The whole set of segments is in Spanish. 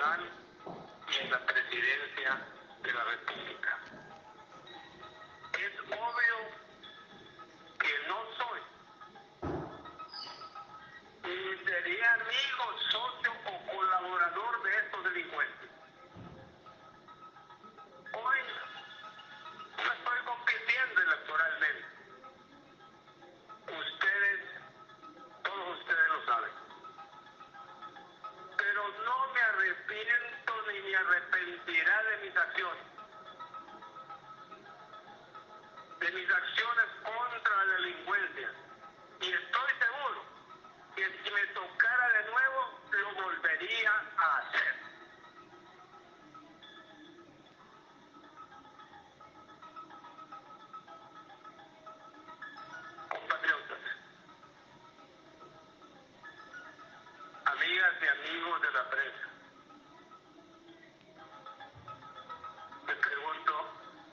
nacional y en la presidencia de la República. Es obvio que no soy ni sería amigo, socio o colaborador de estos delincuentes. Hoy no estoy compitiendo electoralmente. Todos ustedes lo saben. Pero no me arrepiento ni me arrepentirá de mis acciones. De mis acciones contra la delincuencia. Y estoy seguro que si me tocara de nuevo, lo volvería a hacer. Compatriotas, amigas y amigos de la prensa, me pregunto,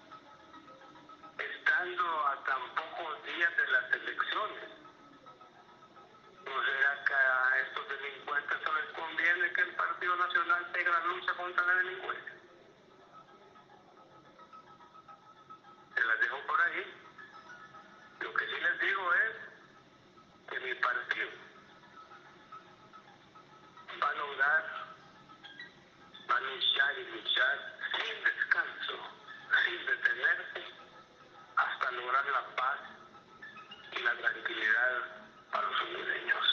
estando a tan pocos días de las elecciones, ¿no será que a estos delincuentes no les conviene que el Partido Nacional tenga la lucha contra la delincuencia? Se las dejo por ahí. Lo que sí les digo es que mi partido va a lograr, va a luchar y luchar sin descanso, sin detenerse, hasta lograr la paz y la tranquilidad para los hondureños.